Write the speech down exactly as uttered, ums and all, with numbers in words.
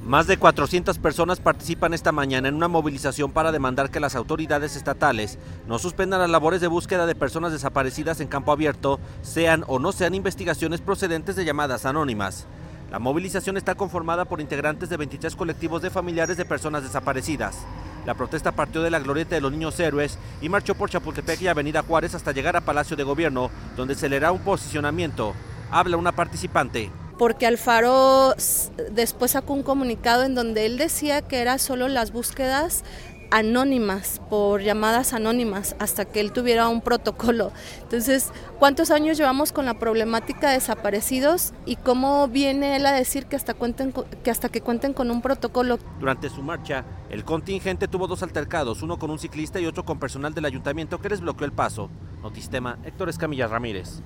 Más de cuatrocientas personas participan esta mañana en una movilización para demandar que las autoridades estatales no suspendan las labores de búsqueda de personas desaparecidas en campo abierto, sean o no sean investigaciones procedentes de llamadas anónimas. La movilización está conformada por integrantes de veintitrés colectivos de familiares de personas desaparecidas. La protesta partió de la glorieta de los Niños Héroes y marchó por Chapultepec y Avenida Juárez hasta llegar a Palacio de Gobierno, donde se le hará un posicionamiento. Habla una participante. Porque Alfaro después sacó un comunicado en donde él decía que era solo las búsquedas anónimas, por llamadas anónimas, hasta que él tuviera un protocolo. Entonces, ¿cuántos años llevamos con la problemática de desaparecidos y cómo viene él a decir que hasta, cuenten, que hasta que cuenten con un protocolo? Durante su marcha, el contingente tuvo dos altercados, uno con un ciclista y otro con personal del ayuntamiento que les bloqueó el paso. Notistema, Héctor Escamilla Ramírez.